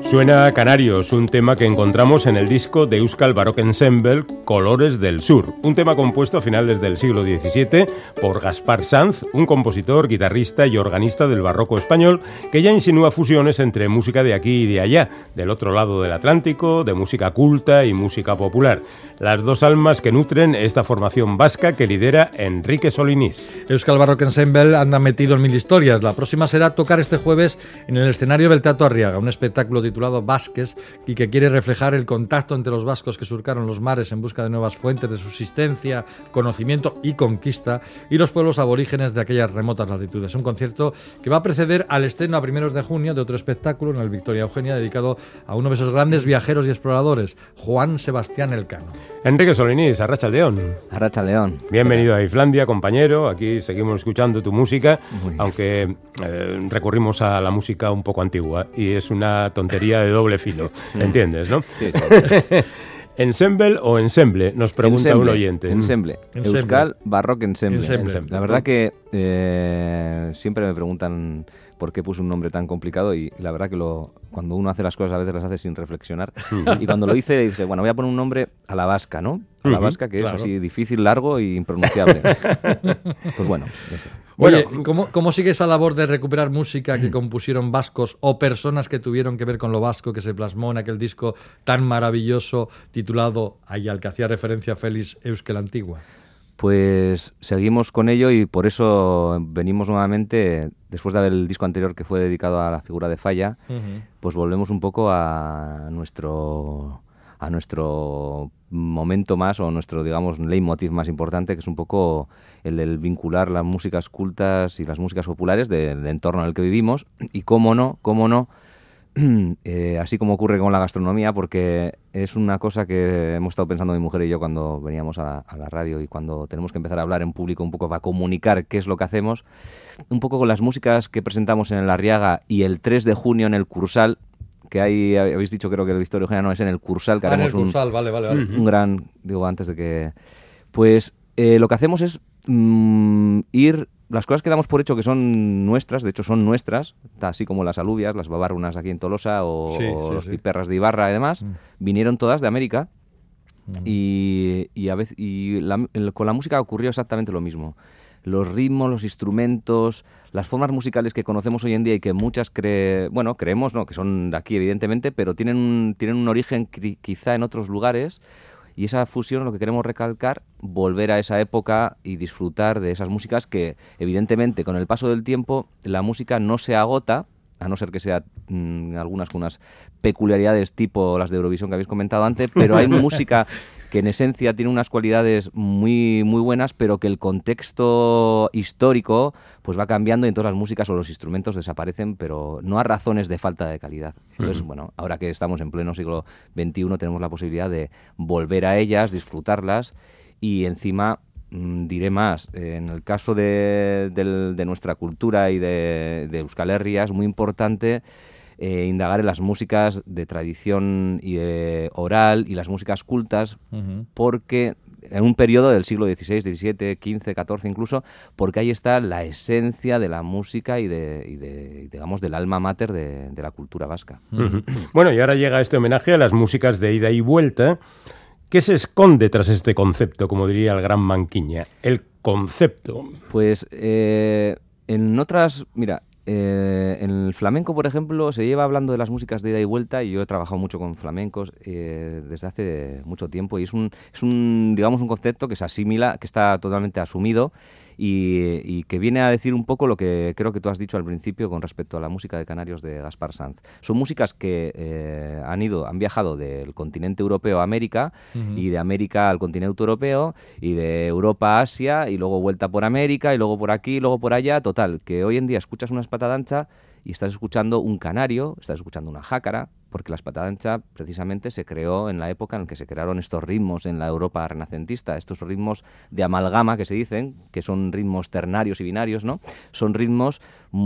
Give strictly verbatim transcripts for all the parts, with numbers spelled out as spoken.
Suena Canarios, un tema que encontramos en el disco de Euskal Baroque Ensemble, Colores del Sur, un tema compuesto a finales del siglo diecisiete por Gaspar Sanz, un compositor, guitarrista y organista del barroco español que ya insinúa fusiones entre música de aquí y de allá, del otro lado del Atlántico, de música culta y música popular. Las dos almas que nutren esta formación vasca que lidera Enrique Solinís. Euskal Baroque Ensemble anda metido en mil historias. La próxima será tocar este jueves en el escenario del Teatro Arriaga, un espectáculo titulado Vásquez y que quiere reflejar el contacto entre los vascos que surcaron los mares en busca de nuevas fuentes de subsistencia, conocimiento y conquista y los pueblos aborígenes de aquellas remotas latitudes. Un concierto que va a preceder al estreno a primeros de junio de otro espectáculo en el Victoria Eugenia dedicado a uno de esos grandes viajeros y exploradores, Juan Sebastián Elcano. Enrique Solinís, Arratsaldeón. Arratsaldeón. Bienvenido a Islandia, compañero. Aquí seguimos escuchando tu música, aunque eh, recurrimos a la música un poco antigua y es una tontería de doble filo, ¿entiendes, no? Sí, sí. ¿Ensemble o ensemble? Nos pregunta ensemble, un oyente. Ensemble. Ensemble. Euskal Baroque Ensemble. Ensemble. Ensemble. La verdad que eh, siempre me preguntan por qué puse un nombre tan complicado y la verdad que lo, cuando uno hace las cosas a veces las hace sin reflexionar. Y cuando lo hice, dije, bueno, voy a poner un nombre a la vasca, ¿no? A la vasca, que claro. es así difícil, largo y impronunciable. Pues bueno, ese. Oye, ¿cómo, ¿cómo sigue esa labor de recuperar música que compusieron vascos o personas que tuvieron que ver con lo vasco que se plasmó en aquel disco tan maravilloso titulado, y al que hacía referencia Félix, Euskal Antigua? Pues seguimos con ello y por eso venimos nuevamente, después de ver el disco anterior que fue dedicado a la figura de Falla, uh-huh. pues volvemos un poco a nuestro a nuestro momento más, o nuestro, digamos, leitmotiv más importante, que es un poco el del vincular las músicas cultas y las músicas populares del entorno en el que vivimos, y cómo no, cómo no, eh, así como ocurre con la gastronomía, porque es una cosa que hemos estado pensando mi mujer y yo cuando veníamos a la, a la radio y cuando tenemos que empezar a hablar en público un poco para comunicar qué es lo que hacemos, un poco con las músicas que presentamos en el Arriaga y el tres de junio en el Cursal, que hay, habéis dicho, creo que el Victoria Eugenia no es en el Cursal, que ah, haremos en el Cursal, un, vale, vale, vale. un gran, digo, antes de que... Pues eh, lo que hacemos es mmm, ir... Las cosas que damos por hecho que son nuestras, de hecho son nuestras, así como las alubias, las babarrunas aquí en Tolosa o, sí, sí, o los sí. piperras de Ibarra y demás, mm. vinieron todas de América mm. y, y, a veces, y la, el, con la música ocurrió exactamente lo mismo. Los ritmos, los instrumentos, las formas musicales que conocemos hoy en día y que muchas cre... bueno, creemos, ¿no?, que son de aquí evidentemente, pero tienen un, tienen un origen quizá en otros lugares. Y esa fusión, lo que queremos recalcar, volver a esa época y disfrutar de esas músicas que, evidentemente, con el paso del tiempo, la música no se agota, a no ser que sea mmm, algunas con unas peculiaridades tipo las de Eurovisión que habéis comentado antes, pero hay música que en esencia tiene unas cualidades muy, muy buenas, pero que el contexto histórico pues va cambiando y entonces las músicas o los instrumentos desaparecen, pero no a razones de falta de calidad. Entonces, uh-huh. bueno, ahora que estamos en pleno siglo veintiuno tenemos la posibilidad de volver a ellas, disfrutarlas y encima, mmm, diré más, en el caso de, de, de nuestra cultura y de, de Euskal Herria es muy importante Eh, indagar en las músicas de tradición y de oral y las músicas cultas, uh-huh. porque en un periodo del siglo dieciséis, diecisiete, quince, catorce incluso, porque ahí está la esencia de la música y, de, y de, digamos, del alma mater de, de la cultura vasca. Uh-huh. Bueno, y ahora llega este homenaje a las músicas de ida y vuelta. ¿Qué se esconde tras este concepto, como diría el gran Manquiña? El concepto. Pues eh, en otras... Mira, Eh, en el flamenco, por ejemplo, se lleva hablando de las músicas de ida y vuelta y yo he trabajado mucho con flamencos eh, desde hace mucho tiempo y es un, es un, digamos, un concepto que se asimila, que está totalmente asumido y, y que viene a decir un poco lo que creo que tú has dicho al principio con respecto a la música de Canarios de Gaspar Sanz. Son músicas que eh, han ido, han viajado del continente europeo a América uh-huh. y de América al continente europeo y de Europa a Asia y luego vuelta por América y luego por aquí y luego por allá. Total, que hoy en día escuchas una espatadancha y estás escuchando un canario, estás escuchando una jácara, porque la espatadancha precisamente se creó en la época en la que se crearon estos ritmos en la Europa renacentista, estos ritmos de amalgama que se dicen, que son ritmos ternarios y binarios, ¿no? Son ritmos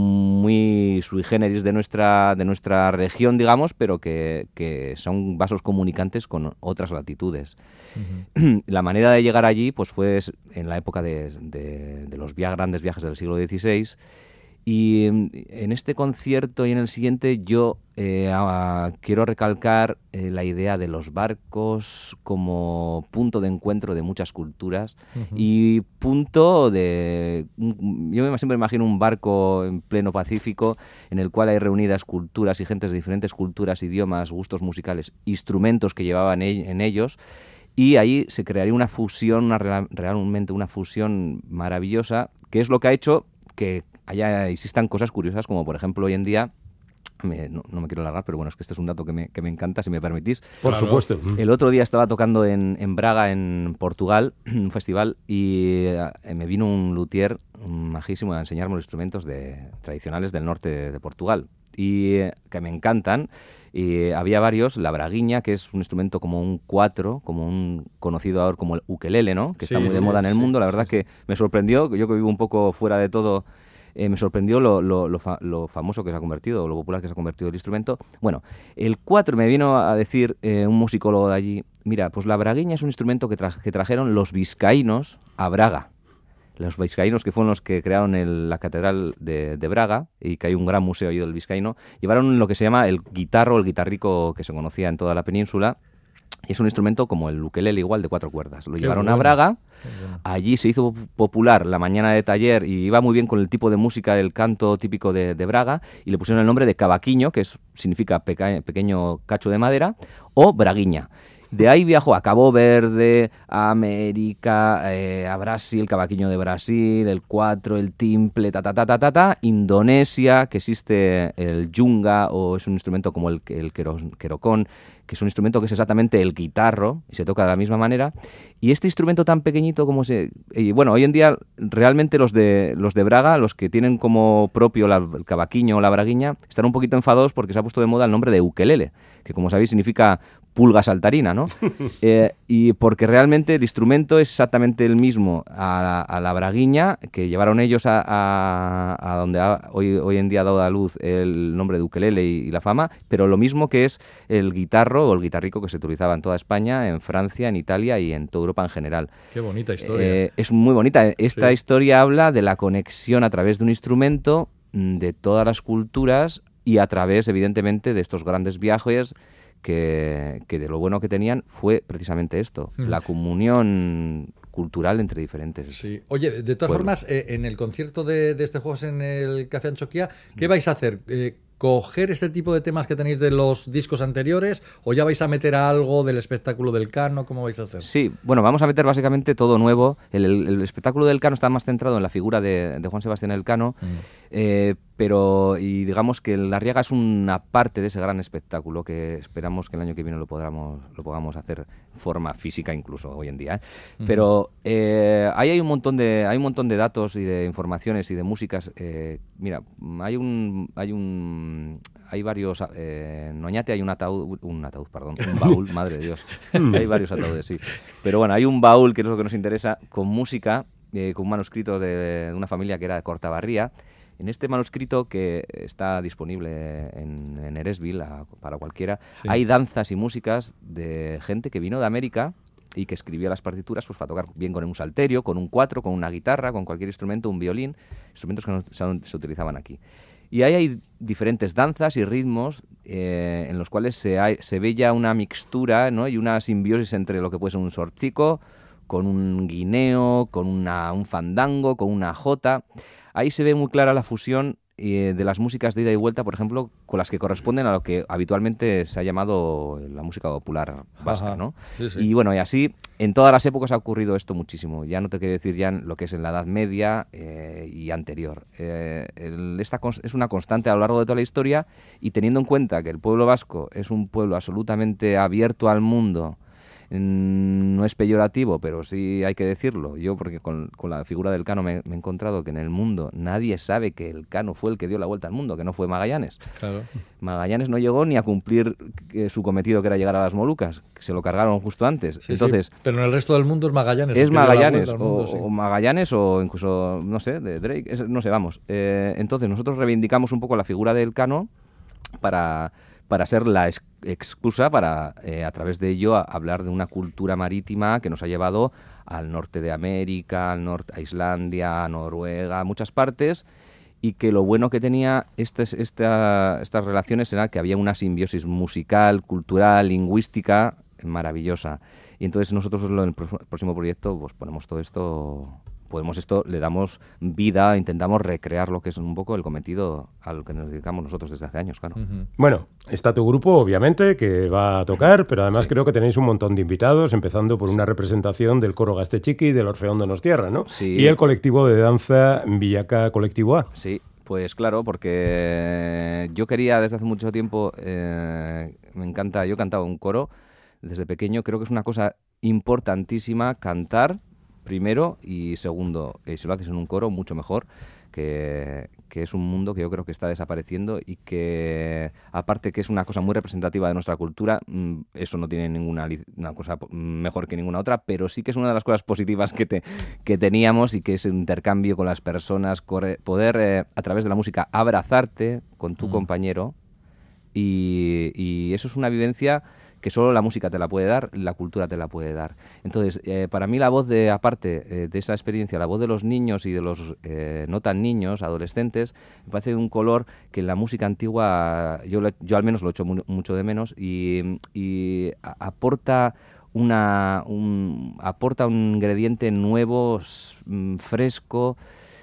muy sui generis de nuestra, de nuestra región, digamos, pero que, que son vasos comunicantes con otras latitudes. Uh-huh. La manera de llegar allí pues fue en la época de, de, de los via- grandes viajes del siglo dieciséis Y en este concierto y en el siguiente yo eh, a, quiero recalcar eh, la idea de los barcos como punto de encuentro de muchas culturas uh-huh. y punto de... Yo me, siempre imagino un barco en pleno Pacífico en el cual hay reunidas culturas y gentes de diferentes culturas, idiomas, gustos musicales, instrumentos que llevaban e- en ellos. Y ahí se crearía una fusión, una, realmente una fusión maravillosa, que es lo que ha hecho que allá existan cosas curiosas, como por ejemplo hoy en día, me, no, no me quiero alargar, pero bueno, es que este es un dato que me, que me encanta, si me permitís. Por claro. supuesto. El otro día estaba tocando en, en Braga, en Portugal, un festival, y eh, me vino un luthier majísimo a enseñarme los instrumentos de, tradicionales del norte de, de Portugal, y eh, que me encantan. Y había varios, la braguiña, que es un instrumento como un cuatro, como un conocido ahora como el ukelele, ¿no? Que sí, está muy de sí, moda en el sí, mundo. La verdad sí, que me sorprendió, yo que vivo un poco fuera de todo, eh, me sorprendió lo, lo, lo, fa lo famoso que se ha convertido, lo popular que se ha convertido el instrumento. Bueno, el cuatro me vino a decir eh, un musicólogo de allí, mira, pues la braguiña es un instrumento que, tra que trajeron los vizcaínos a Braga. Los vizcaínos, que fueron los que crearon el, la catedral de, de Braga, y que hay un gran museo ahí del vizcaíno, llevaron lo que se llama el guitarro, el guitarrico que se conocía en toda la península, y es un instrumento como el ukelele igual de cuatro cuerdas. Lo Qué llevaron bueno. a Braga, bueno. allí se hizo popular la mañana de taller y iba muy bien con el tipo de música del canto típico de, de Braga, y le pusieron el nombre de cavaquinho, que es, significa peca, pequeño cacho de madera, o braguiña. De ahí viajó a Cabo Verde, a América, eh, a Brasil, cavaquinho de Brasil, el cuatro, el timple, ta, ta, ta, ta, ta, ta, Indonesia, que existe el yunga, o es un instrumento como el, el querocón, que es un instrumento que es exactamente el guitarro, y se toca de la misma manera. Y este instrumento tan pequeñito como se... Y bueno, hoy en día realmente los de, los de Braga, los que tienen como propio la, el cavaquinho o la braguiña, están un poquito enfadados porque se ha puesto de moda el nombre de ukelele, que como sabéis significa pulga saltarina, ¿no? eh, y porque realmente el instrumento es exactamente el mismo a la, a la braguiña, que llevaron ellos a, a, a donde ha, hoy, hoy en día ha dado a luz el nombre de ukelele y, y la fama, pero lo mismo que es el guitarro o el guitarrico que se utilizaba en toda España, en Francia, en Italia y en toda Europa en general. Qué bonita historia. Eh, es muy bonita. Esta sí. historia habla de la conexión a través de un instrumento de todas las culturas y a través, evidentemente, de estos grandes viajes que, que de lo bueno que tenían fue precisamente esto, mm. la comunión cultural entre diferentes. Sí. Oye, de todas pueblos. formas, eh, en el concierto de, de este jueves en el Café Anchoquia, ¿qué vais a hacer? Eh, ¿Coger este tipo de temas que tenéis de los discos anteriores o ya vais a meter algo del espectáculo del Cano? ¿Cómo vais a hacer? Sí, bueno, vamos a meter básicamente todo nuevo. El, el, el espectáculo del Cano está más centrado en la figura de, de Juan Sebastián Elcano, mm. eh, pero y digamos que La Riaga es una parte de ese gran espectáculo que esperamos que el año que viene lo podamos, lo podamos hacer en forma física incluso hoy en día. ¿eh? Mm. Pero eh, ahí hay un montón de hay un montón de datos y de informaciones y de músicas. Eh, mira, hay un hay un hay varios eh, en Oñate hay un ataúd un ataúd perdón un baúl madre de Dios hay varios ataúdes sí pero bueno hay un baúl que es lo que nos interesa con música eh, con un manuscrito de, de una familia que era de Cortabarría. En este manuscrito que está disponible en, en Eresville a, para cualquiera sí. hay danzas y músicas de gente que vino de América y que escribía las partituras pues para tocar bien con un salterio, con un cuatro, con una guitarra, con cualquier instrumento, un violín, instrumentos que no se, se utilizaban aquí. Y ahí hay diferentes danzas y ritmos eh, en los cuales se, hay, se ve ya una mixtura, ¿no? Y una simbiosis entre lo que puede ser un sorchico, con un guineo, con una, un fandango, con una jota. Ahí se ve muy clara la fusión eh, de las músicas de ida y vuelta, por ejemplo, con las que corresponden a lo que habitualmente se ha llamado la música popular vasca, ¿no? Sí, sí. Y bueno, y así en todas las épocas ha ocurrido esto muchísimo. Ya no te quiero decir ya en lo que es en la Edad Media eh, y anterior. Eh, el, esta es una constante a lo largo de toda la historia, y teniendo en cuenta que el pueblo vasco es un pueblo absolutamente abierto al mundo, no es peyorativo, pero sí hay que decirlo. Yo, porque con, con la figura del Cano me, me he encontrado que en el mundo nadie sabe que el Cano fue el que dio la vuelta al mundo, que no fue Magallanes. Claro. Magallanes no llegó ni a cumplir eh, su cometido, que era llegar a las Molucas, que se lo cargaron justo antes. Sí, Entonces, sí. Pero en el resto del mundo es Magallanes. Es Magallanes, o, mundo, sí. o Magallanes, o incluso, no sé, de Drake, es, no sé, vamos. Eh, entonces, nosotros reivindicamos un poco la figura del Cano para... para ser la ex excusa para, eh, a través de ello, a hablar de una cultura marítima que nos ha llevado al norte de América, al norte, a Islandia, a Noruega, a muchas partes, y que lo bueno que tenía estas, esta, estas relaciones era que había una simbiosis musical, cultural, lingüística maravillosa. Y entonces nosotros en el próximo proyecto pues ponemos todo esto, podemos esto, le damos vida, intentamos recrear lo que es un poco el cometido al que nos dedicamos nosotros desde hace años, claro. Uh-huh. Bueno, está tu grupo, obviamente, que va a tocar, pero además sí. creo que tenéis un montón de invitados, empezando por una representación del Coro Gastechiqui y del Orfeón Donostierra, ¿no? Sí. Y el colectivo de danza Villaca Colectivo A. Sí. Pues claro, porque yo quería desde hace mucho tiempo, eh, me encanta, yo he cantado un coro desde pequeño, creo que es una cosa importantísima cantar, primero, y segundo, eh, si lo haces en un coro, mucho mejor, que, que es un mundo que yo creo que está desapareciendo y que, aparte que es una cosa muy representativa de nuestra cultura, eso no tiene ninguna una cosa mejor que ninguna otra, pero sí que es una de las cosas positivas que, te, que teníamos y que es el intercambio con las personas, corre, poder eh, a través de la música abrazarte con tu mm. compañero y, y eso es una vivencia que solo la música te la puede dar, la cultura te la puede dar. Entonces, eh, para mí la voz de, aparte eh, de esa experiencia, la voz de los niños y de los eh, no tan niños, adolescentes, me parece un color que en la música antigua, yo, yo al menos lo echo mu mucho de menos, y, y a, aporta, una, un, aporta un ingrediente nuevo, fresco.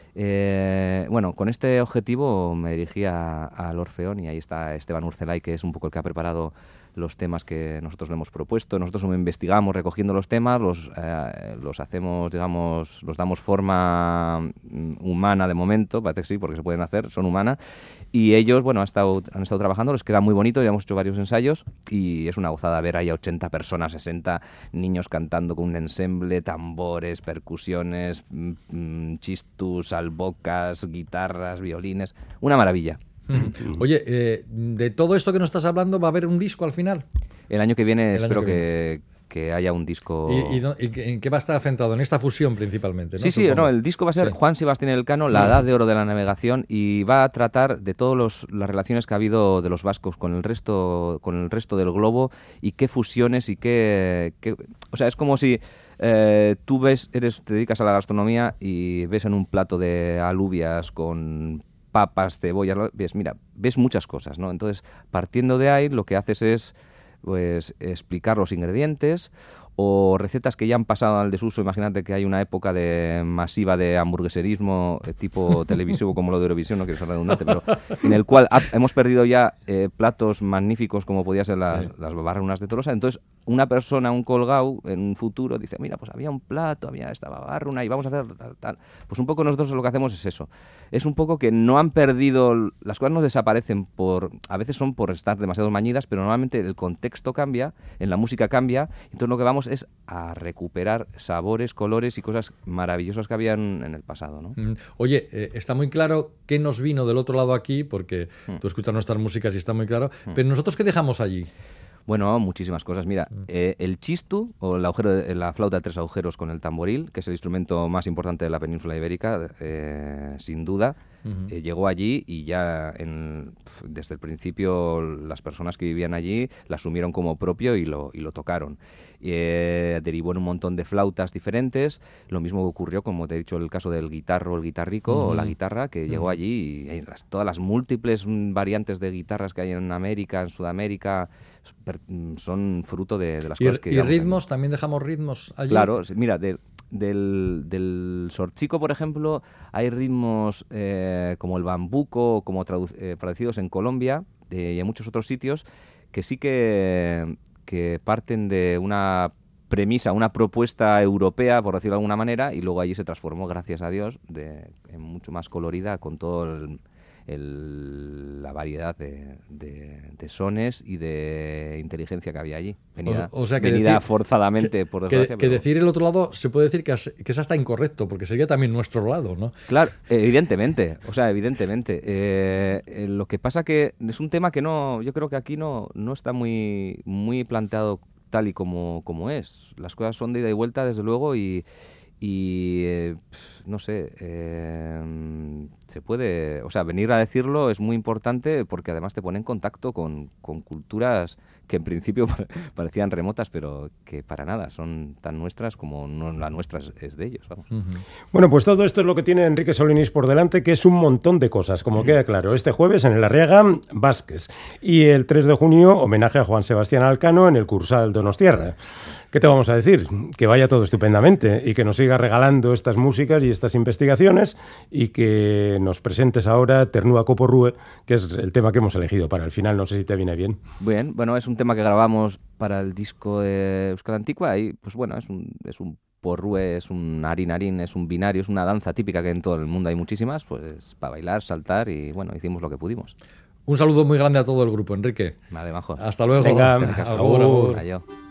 Eh, bueno, con este objetivo me dirigí al Orfeón y ahí está Esteban Urcelay, que es un poco el que ha preparado los temas que nosotros le hemos propuesto. Nosotros investigamos recogiendo los temas, los, eh, los hacemos, digamos, los damos forma humana de momento, parece que sí, porque se pueden hacer, son humanas, y ellos, bueno, han estado, han estado trabajando, les queda muy bonito, ya hemos hecho varios ensayos y es una gozada ver ahí a ochenta personas, sesenta niños cantando con un ensemble, tambores, percusiones, mmm, chistus, albocas, guitarras, violines, una maravilla. Oye, eh, de todo esto que nos estás hablando, ¿va a haber un disco al final? El año que viene El espero que, que, viene. que haya un disco... ¿Y, y, y en qué va a estar centrado? En esta fusión principalmente, ¿no? Sí, sí, no, el disco va a ser sí. Juan Sebastián Elcano, la edad de oro de la navegación, y va a tratar de todas las relaciones que ha habido de los vascos con el resto, con el resto del globo y qué fusiones y qué... qué o sea, es como si... Eh, tú ves, eres, te dedicas a la gastronomía y ves en un plato de alubias con papas, cebollas, ves, mira, ves muchas cosas, ¿no? Entonces, partiendo de ahí, lo que haces es, pues, explicar los ingredientes o recetas que ya han pasado al desuso. Imagínate que hay una época de masiva de hamburgueserismo eh, tipo televisivo como lo de Eurovisión, no quiero ser redundante, pero en el cual ha, hemos perdido ya eh, platos magníficos como podía ser las, sí. las barrunas de Tolosa. Entonces, una persona, un colgao, en un futuro dice, mira, pues había un plato, había esta barruna y vamos a hacer tal, tal. Pues un poco nosotros lo que hacemos es eso. Es un poco que no han perdido, las cosas no desaparecen por, a veces son por estar demasiado mañidas, pero normalmente el contexto cambia, en la música cambia, entonces lo que vamos es a recuperar sabores, colores y cosas maravillosas que habían en el pasado, ¿no? Oye, eh, está muy claro qué nos vino del otro lado aquí, porque mm. tú escuchas nuestras músicas y está muy claro, mm. pero nosotros ¿qué dejamos allí? Bueno, muchísimas cosas. Mira, eh, el chistu, o el agujero de, la flauta de tres agujeros con el tamboril, que es el instrumento más importante de la península ibérica, eh, sin duda, uh-huh. eh, llegó allí y ya en, desde el principio las personas que vivían allí la asumieron como propio y lo, y lo tocaron. Eh, derivó en un montón de flautas diferentes, lo mismo ocurrió, como te he dicho, el caso del guitarro, el guitarrico uh-huh. o la guitarra, que uh-huh. llegó allí y, y las, todas las múltiples variantes de guitarras que hay en América, en Sudamérica, son fruto de, de las ¿Y, cosas que... ¿Y ritmos? Allí. ¿También dejamos ritmos allí? Claro, mira, de, del, del sorchico, por ejemplo, hay ritmos eh, como el bambuco, como eh, traducidos en Colombia eh, y en muchos otros sitios, que sí que, que parten de una premisa, una propuesta europea, por decirlo de alguna manera, y luego allí se transformó, gracias a Dios, de, en mucho más colorida, con todo el... El, la variedad de, de, de sones y de inteligencia que había allí. Venida, o, o sea que venida decir, forzadamente, que, por desgracia. Que, que pero... decir el otro lado se puede decir que, es, que es hasta incorrecto, porque sería también nuestro lado, ¿no? Claro, evidentemente. O sea, evidentemente. Eh, eh, lo que pasa que es un tema que no, yo creo que aquí no, no está muy, muy planteado tal y como, como es. Las cosas son de ida y vuelta, desde luego, y... y eh, no sé, eh, se puede, o sea, venir a decirlo es muy importante porque además te pone en contacto con, con culturas que en principio parecían remotas, pero que para nada son tan nuestras como no la nuestra es, es de ellos. Vamos. Uh-huh. Bueno, pues todo esto es lo que tiene Enrique Solinís por delante, que es un montón de cosas, como uh-huh. queda claro. Este jueves en el Arriaga, Vázquez. Y el tres de junio, homenaje a Juan Sebastián Alcano en el Cursal Donostiarra. ¿Qué te vamos a decir? Que vaya todo estupendamente y que nos siga regalando estas músicas y estas investigaciones y que nos presentes ahora Ternúa Coporrúe, que es el tema que hemos elegido para el final. No sé si te viene bien. Bien, bueno, es un tema que grabamos para el disco de Euskal Antigua y pues bueno, es un, es un porrúe, es un arin-arin, es un binario, es una danza típica que en todo el mundo hay muchísimas, pues para bailar, saltar y bueno, hicimos lo que pudimos. Un saludo muy grande a todo el grupo, Enrique. Vale, majo. Hasta luego. Venga, hasta luego. Adiós.